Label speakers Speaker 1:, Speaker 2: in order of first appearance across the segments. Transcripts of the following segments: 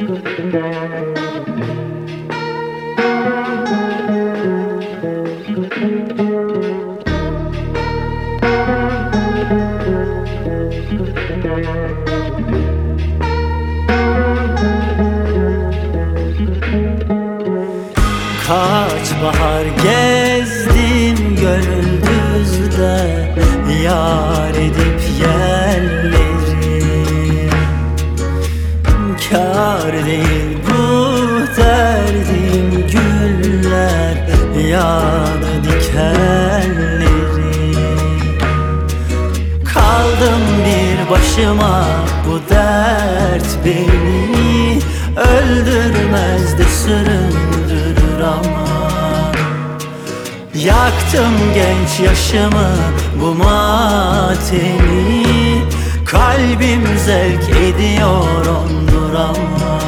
Speaker 1: Kaç bahar gezdim gönül düzde, yar edip yerleri. Kâr değil bu derdim, güller ya da dikenleri. Kaldım bir başıma, bu dert beni öldürmez de süründürür ama. Yaktım genç yaşımı, bu matemi, kalbim zevk ediyor onduramaz.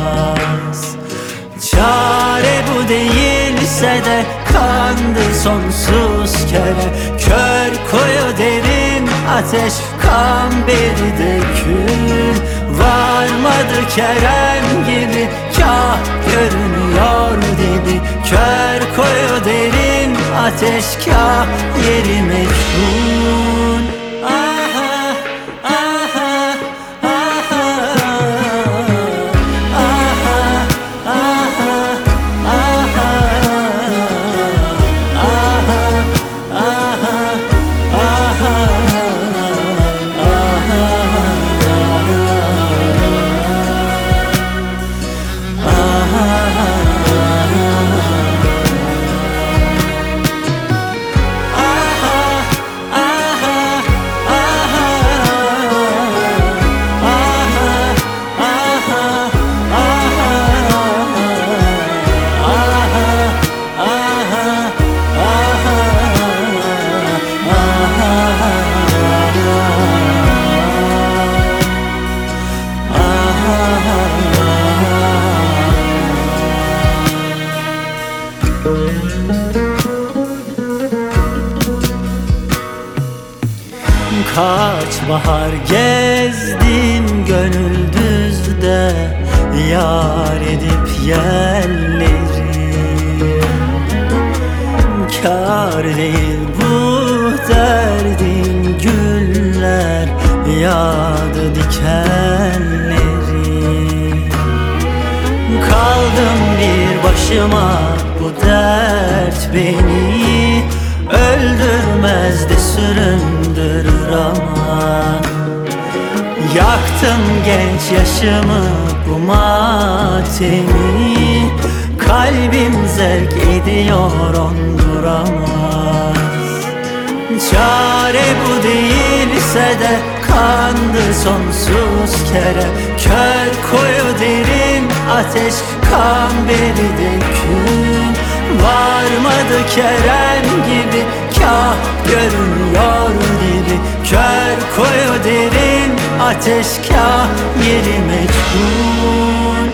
Speaker 1: Çare bu değilse de kandı sonsuz kere, kör koyu derin ateş, kan beri de kül. Varmadı Kerem gibi, kah görünüyor dibi, kör koyu derin ateş, kah yeri meçhul. Aha, aha, aha, aha, aha, Kaç bahar gezdim gönül düzde, yar edip yerleri. Kâr değil bu derdin, güller ya da dikenleri. Kaldım bir başıma, bu dert beni öldürmez de süründürür ama. Yaktım genç yaşımı, bu matemi, kalbim zevk ediyor onduramaz. Çare bu değilse de kandı sonsuz kere, kör koyu derin ateş, kan beri de kül. Varmadı Kerem gibi, kah görünüyor dibi, kör koyu derin ateş, kah yeri meçhul.